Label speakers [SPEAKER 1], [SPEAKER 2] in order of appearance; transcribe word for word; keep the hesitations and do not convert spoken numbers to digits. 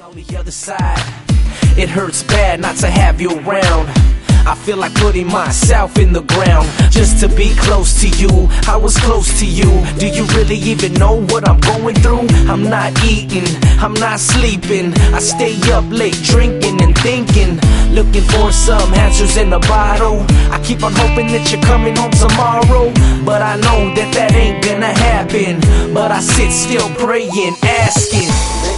[SPEAKER 1] On the other side, it hurts bad not to have you around. I feel like putting myself in the ground just to be close to you. I was close to you. Do you really even know what I'm going through? I'm not eating, I'm not sleeping. I stay up late drinking and thinking, looking for some answers in a bottle. I keep on hoping that you're coming home tomorrow, but I know that that ain't gonna happen. But I sit still praying, asking,